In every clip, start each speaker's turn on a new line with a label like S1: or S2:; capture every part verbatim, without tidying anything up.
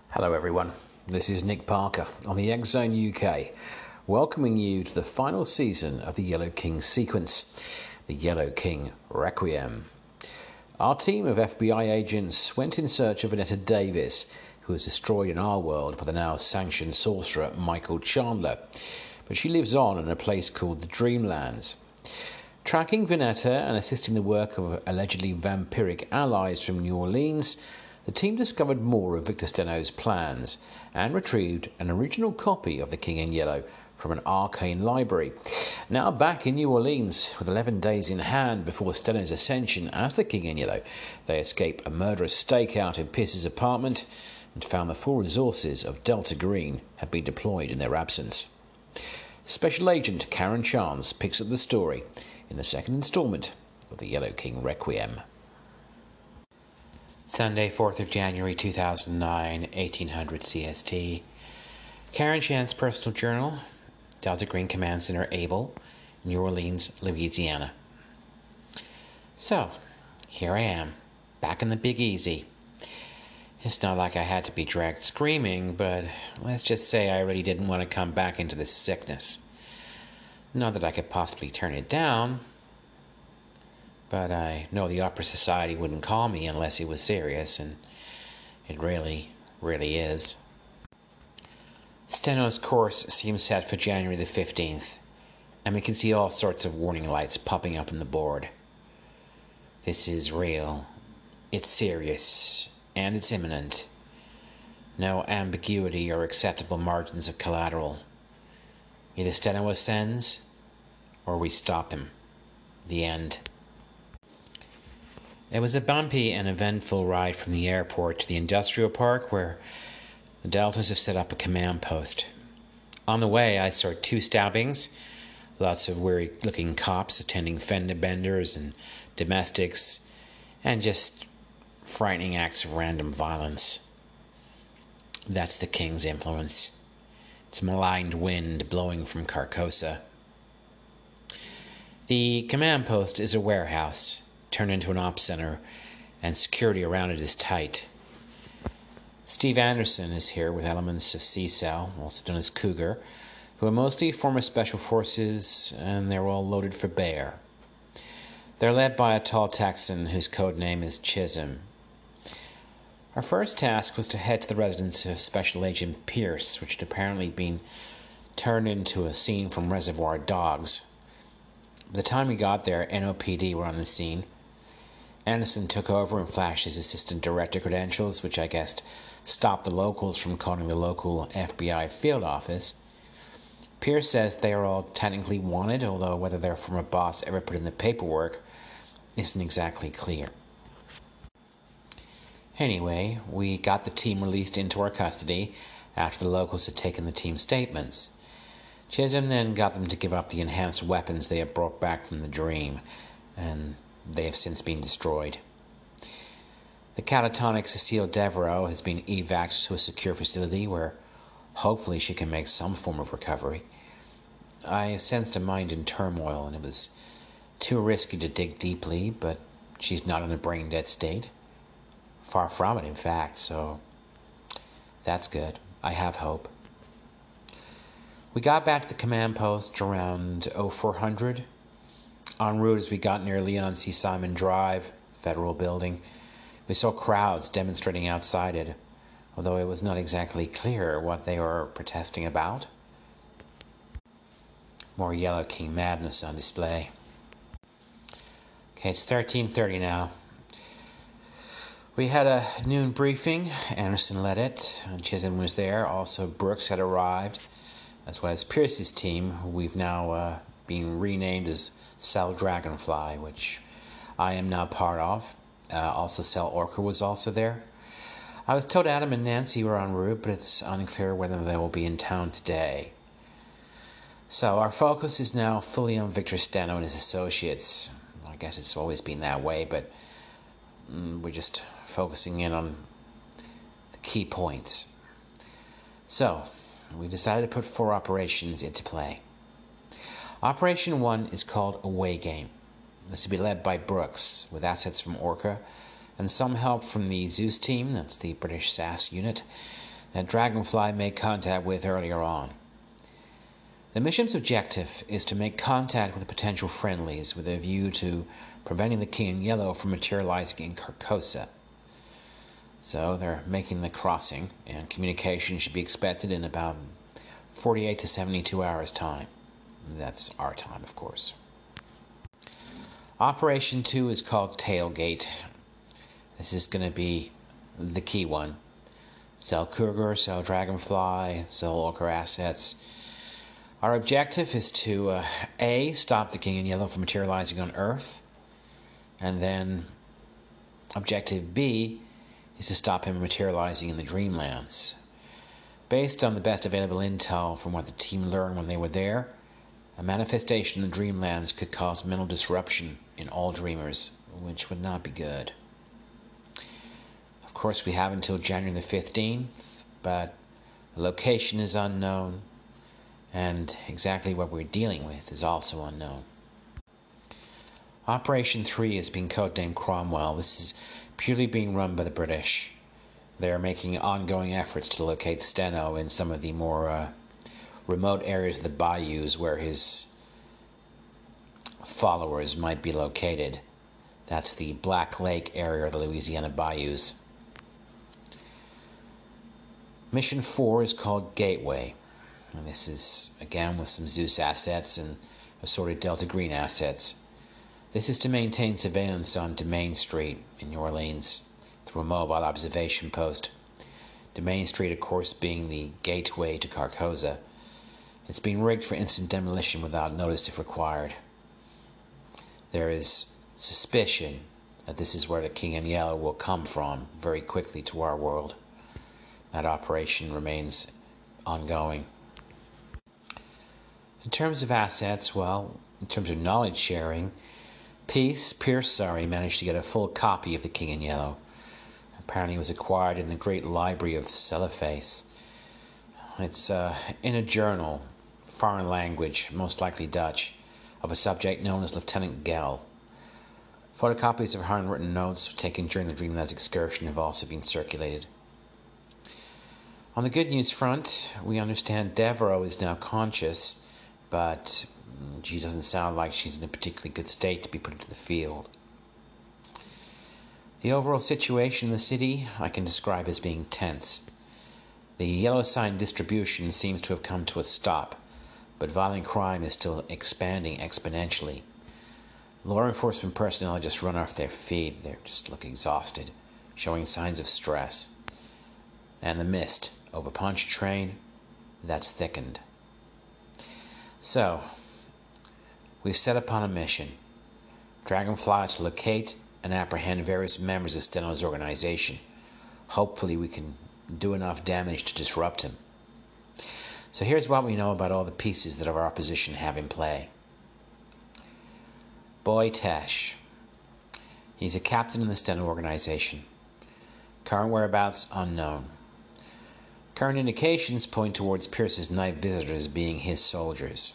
S1: Hello everyone, this is Nick Parker on the X Zone U K, welcoming you to the final season of the Yellow King sequence, the Yellow King Requiem. Our team of F B I agents went in search of Vanetta Davis, who was destroyed in our world by the now sanctioned sorcerer Michael Chandler, but she lives on in a place called the Dreamlands. Tracking Vanetta and assisting the work of allegedly vampiric allies from New Orleans, the team discovered more of Victor Steno's plans and retrieved an original copy of The King in Yellow from an arcane library. Now back in New Orleans, with eleven days in hand before Steno's ascension as the King in Yellow, they escape a murderous stakeout in Pierce's apartment and found the full resources of Delta Green had been deployed in their absence. Special Agent Karen Chance picks up the story in the second installment of the Yellow King Requiem.
S2: Sunday, fourth of January two thousand nine, eighteen hundred C S T. Karen Chan's personal journal, Delta Green Command Center, Able, New Orleans, Louisiana. So, here I am, back in the Big Easy. It's not like I had to be dragged screaming, but let's just say I really didn't want to come back into this sickness. Not that I could possibly turn it down, but I know the Opera Society wouldn't call me unless it was serious, and it really, really is. Steno's course seems set for January the fifteenth, and we can see all sorts of warning lights popping up on the board. This is real, it's serious, and it's imminent. No ambiguity or acceptable margins of collateral. Either Steno ascends, or we stop him. The end. It was a bumpy and eventful ride from the airport to the industrial park, where the Deltas have set up a command post. On the way, I saw two stabbings, lots of weary-looking cops attending fender benders and domestics, and just frightening acts of random violence. That's the King's influence. It's maligned wind blowing from Carcosa. The command post is a warehouse turned into an ops center, and security around it is tight. Steve Anderson is here with elements of C-Cell, also known as Cougar, who are mostly former Special Forces, and they're all loaded for bear. They're led by a tall Texan whose code name is Chisholm. Our first task was to head to the residence of Special Agent Pierce, which had apparently been turned into a scene from Reservoir Dogs. By the time we got there, N O P D were on the scene. Anderson took over and flashed his assistant director credentials, which I guessed stopped the locals from calling the local F B I field office. Pierce says they are all technically wanted, although whether their former boss ever put in the paperwork isn't exactly clear. Anyway, we got the team released into our custody after the locals had taken the team's statements. Chisholm then got them to give up the enhanced weapons they had brought back from the Dream, and they have since been destroyed. The catatonic Cecile Devereaux has been evac'd to a secure facility where hopefully she can make some form of recovery. I sensed a mind in turmoil, and it was too risky to dig deeply, but she's not in a brain-dead state. Far from it, in fact, so that's good. I have hope. We got back to the command post around oh four hundred. En route, as we got near Leon C. Simon Drive, Federal Building, we saw crowds demonstrating outside it, although it was not exactly clear what they were protesting about. More Yellow King madness on display. Okay, it's thirteen thirty now. We had a noon briefing. Anderson led it, and Chisholm was there. Also, Brooks had arrived, as well as Pierce's team, who we've now uh, been renamed as Cell Dragonfly, which I am now part of. Uh, also, Cell Orca was also there. I was told Adam and Nancy were en route, but it's unclear whether they will be in town today. So our focus is now fully on Victor Steno and his associates. I guess it's always been that way, but mm, we're just focusing in on the key points. So, we decided to put four operations into play. Operation one is called Away Game. This will be led by Brooks, with assets from Orca, and some help from the Zeus team, that's the British S A S unit, that Dragonfly made contact with earlier on. The mission's objective is to make contact with the potential friendlies with a view to preventing the King in Yellow from materializing in Carcosa. So they're making the crossing, and communication should be expected in about forty-eight to seventy-two hours' time. That's our time, of course. Operation two is called Tailgate. This is going to be the key one. Sell Cougar, sell Dragonfly, sell Orca assets. Our objective is to, uh, A, stop the King in Yellow from materializing on Earth, and then objective B is to stop him materializing in the Dreamlands. Based on the best available intel from what the team learned when they were there, a manifestation in the Dreamlands could cause mental disruption in all dreamers, which would not be good. Of course, we have until January the fifteenth, but the location is unknown, and exactly what we're dealing with is also unknown. Operation three is being codenamed Cromwell. This is purely being run by the British. They are making ongoing efforts to locate Steno in some of the more uh, remote areas of the bayous where his followers might be located. That's the Black Lake area of the Louisiana bayous. Mission four is called Gateway. And this is, again, with some Zeus assets and assorted Delta Green assets. This is to maintain surveillance on Domain Street in New Orleans through a mobile observation post. Domain Street, of course, being the gateway to Carcosa. It's being rigged for instant demolition without notice if required. There is suspicion that this is where the King in Yellow will come from very quickly to our world. That operation remains ongoing. In terms of assets, well, in terms of knowledge sharing, Peace, Pierce, sorry, managed to get a full copy of the King in Yellow. Apparently it was acquired in the Great Library of Cellophase. It's uh, in a journal, foreign language, most likely Dutch, of a subject known as Lieutenant Gell. Photocopies of handwritten notes taken during the Dreamlands excursion have also been circulated. On the good news front, we understand Devereaux is now conscious, but she doesn't sound like she's in a particularly good state to be put into the field. The overall situation in the city I can describe as being tense. The yellow sign distribution seems to have come to a stop, but violent crime is still expanding exponentially. Law enforcement personnel just run off their feet. They just look exhausted, showing signs of stress. And the mist over Pontchartrain, that's thickened. So, we've set upon a mission. Dragonfly to locate and apprehend various members of Steno's organization. Hopefully we can do enough damage to disrupt him. So here's what we know about all the pieces that our opposition have in play. Boy Tesh. He's a captain in the Steno organization. Current whereabouts unknown. Current indications point towards Pierce's night visitors being his soldiers.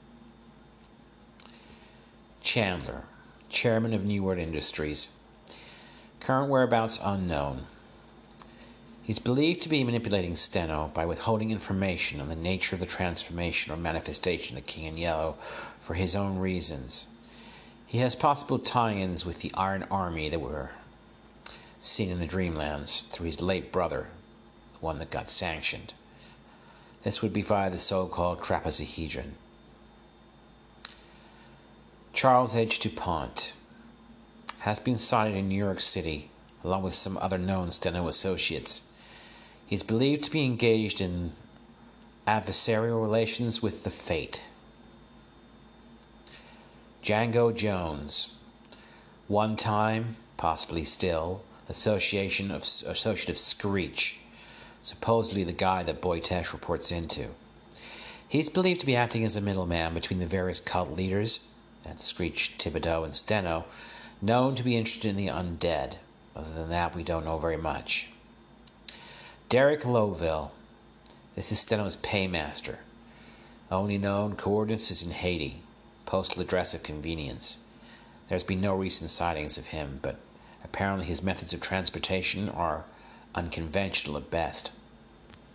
S2: Chandler, chairman of New World Industries. Current whereabouts unknown. He's believed to be manipulating Steno by withholding information on the nature of the transformation or manifestation of the King in Yellow for his own reasons. He has possible tie-ins with the Iron Army that were seen in the Dreamlands through his late brother, the one that got sanctioned. This would be via the so-called trapezohedron. Charles H. DuPont has been sighted in New York City, along with some other known Steno associates. He's believed to be engaged in adversarial relations with the Fate. Django Jones, one time, possibly still, association of associate of Screech, supposedly the guy that Boy Tesh reports into. He's believed to be acting as a middleman between the various cult leaders, that's Screech, Thibodeau, and Steno, known to be interested in the undead. Other than that, we don't know very much. Derek Lowville. This is Steno's paymaster. Only known coordinates is in Haiti. Postal address of convenience. There's been no recent sightings of him, but apparently his methods of transportation are unconventional at best.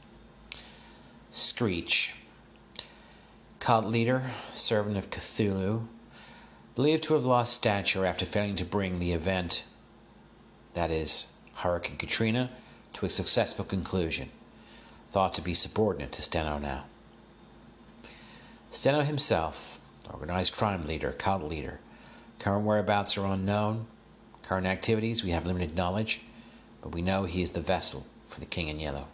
S2: Screech, cult leader, servant of Cthulhu, believed to have lost stature after failing to bring the event, that is, Hurricane Katrina, to a successful conclusion, thought to be subordinate to Steno now. Steno himself, organized crime leader, cult leader, current whereabouts are unknown, current activities we have limited knowledge, but we know he is the vessel for the King in Yellow.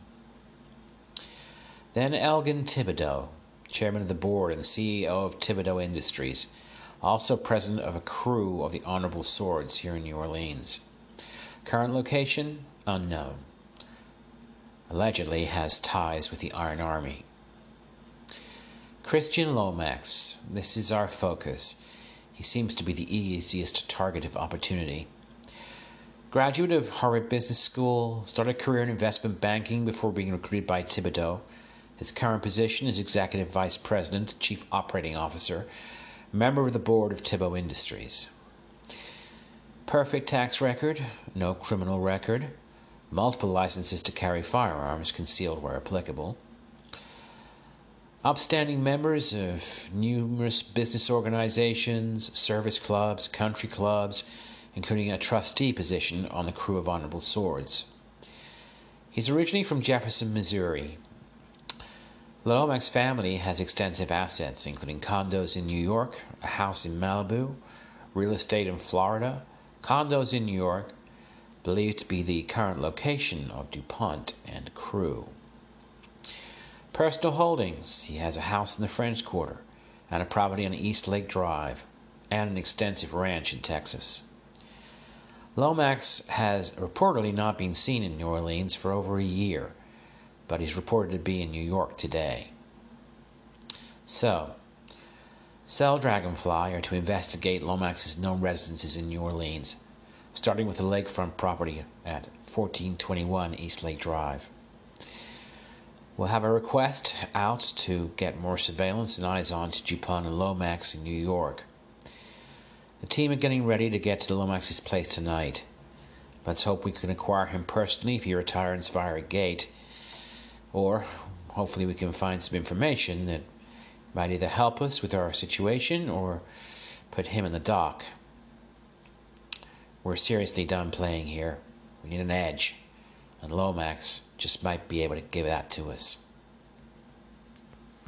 S2: Then Elgin Thibodeau, chairman of the board and C E O of Thibodeau Industries, also president of a crew of the Honorable Swords here in New Orleans. Current location, unknown. Allegedly has ties with the Iron Army. Christian Lomax, this is our focus. He seems to be the easiest target of opportunity. Graduate of Harvard Business School, started a career in investment banking before being recruited by Thibodeau. His current position is Executive Vice President, Chief Operating Officer, member of the board of Thibodeau Industries. Perfect tax record, no criminal record, multiple licenses to carry firearms concealed where applicable. Upstanding members of numerous business organizations, service clubs, country clubs, including a trustee position on the crew of Honorable Swords. He's originally from Jefferson, Missouri. The Lomax family has extensive assets, including condos in New York, a house in Malibu, real estate in Florida, condos in New York, believed to be the current location of DuPont and crew. Personal holdings: he has a house in the French Quarter and a property on East Lake Drive and an extensive ranch in Texas. Lomax has reportedly not been seen in New Orleans for over a year, but he's reported to be in New York today. So, sell Dragonfly or to investigate Lomax's known residences in New Orleans, starting with the lakefront property at fourteen twenty-one East Lake Drive. We'll have a request out to get more surveillance and eyes on to DuPont and Lomax in New York. The team are getting ready to get to Lomax's place tonight. Let's hope we can acquire him personally if he retires via a gate, or hopefully we can find some information that might either help us with our situation or put him in the dock. We're seriously done playing here. We need an edge, and Lomax just might be able to give that to us.